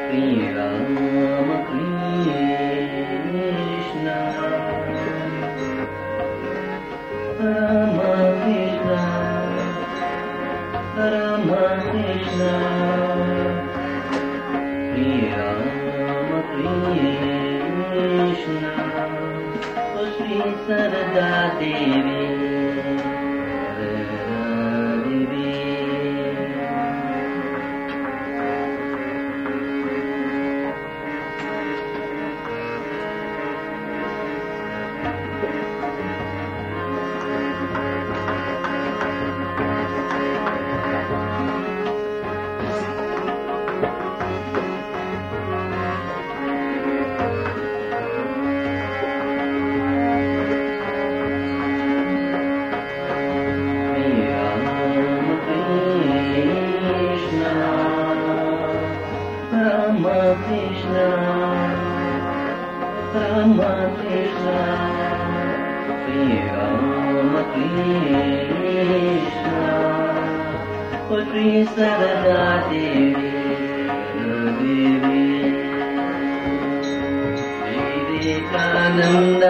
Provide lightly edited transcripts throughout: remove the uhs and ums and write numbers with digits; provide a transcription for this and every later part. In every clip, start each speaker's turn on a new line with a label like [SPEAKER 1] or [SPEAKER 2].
[SPEAKER 1] Shri Rama Krishna, Rama Krishna, Rama Krishna, Shri Rama Krishna, O Shri Sarada Devi. Rama Krishna, Shri Rama Krishna, O Shri Sarada Devi, Vivekananda,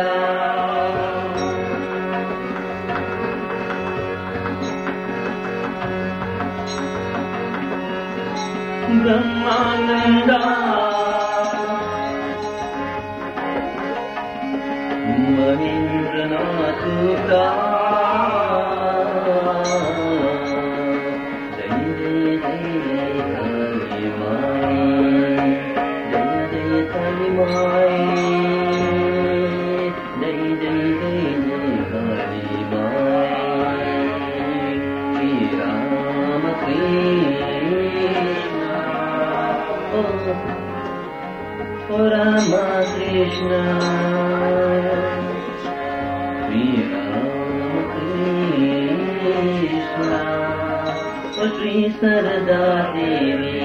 [SPEAKER 1] Brahmananda, Mahendranath-Sutta, Jai Jai Jai Kali Mai, Jai Jai Kali Mai, Jai Jai Jai Kali Mai, Shri Rama Krishna, O Rama Krishna. O Shri Sarada Devi,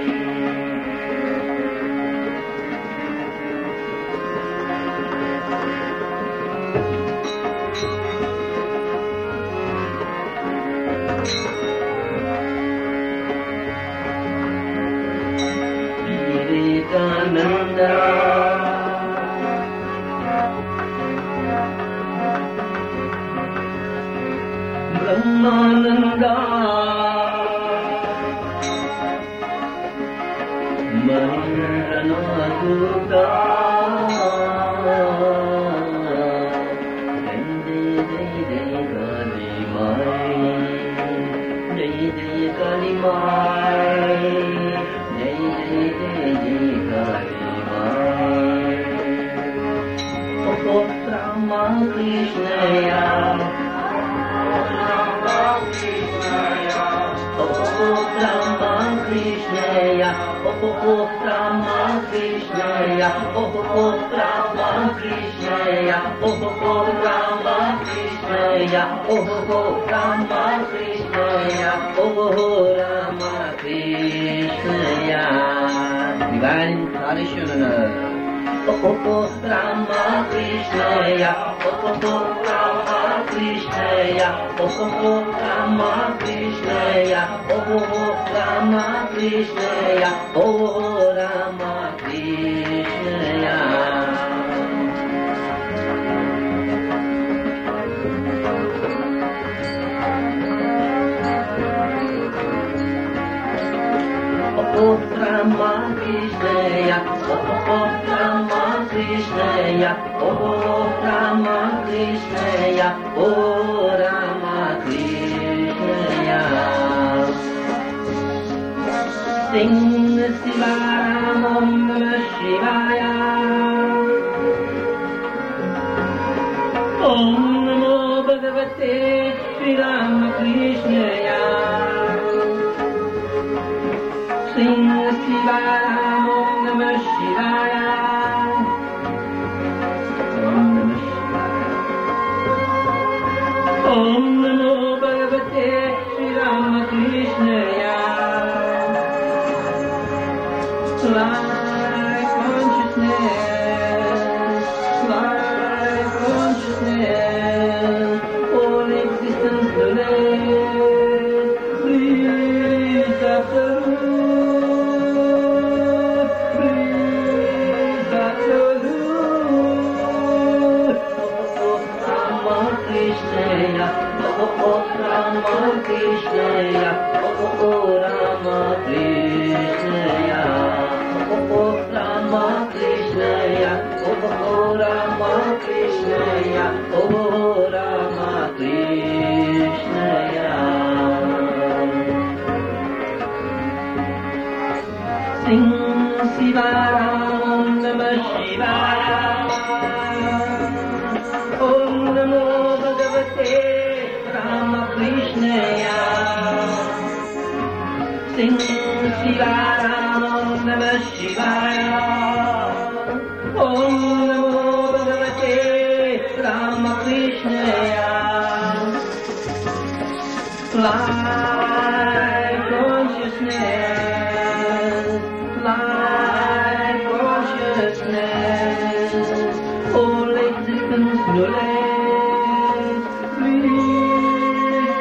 [SPEAKER 1] Vivekananda, Brahmananda, Mahendranath-Sutta, Jai Jai Jai Kali Mai, Jai Jai Kali Mai, Jai Jai Jai Kali Mai. O Rama Krishnaya, O Rama Krishnaya, O Rama Krishnaya, O Rama Krishnaya, O Rama Krishnaya, O Rama Krishnaya, O Rama Krishnaya. Divine tradition. O Rama Krishnaya, O Rama Krishnaya, O Rama Krishnaya, O Rama Krishnaya, O Rama Krishnaya. O Rama Krishnaya, O Rama Krishnaya, O Rama Krishnaya, O Rama Krishnaya. Sing Sivaram Om Namah Shivaya, Om Namo Bhagavate Shri Rama Krishnaya. Sing Sivaram Om Namah Shivaya, Om Namah Shivaya, Om Namo Bhagavate Shri Rama Krishnaya. Like consciousness, all existence donates, please absolute. Oh Rama Krishnaya. Sing Shiva Ram Namah Shivaya. Om Namo Bhagavate Rama Krishnaya. Sing Shiva Ram Namah Shivaya. Om Namo Bhagavate Rama Krishnaya. Light consciousness, light consciousness, all existence knowledge, bliss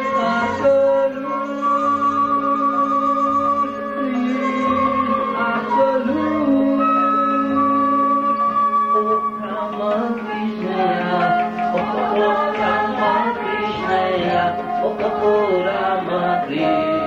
[SPEAKER 1] absolute, bliss absolute. Oh Rama Krishnaya, oh Rama Krishnaya, oh Rama Krishnaya.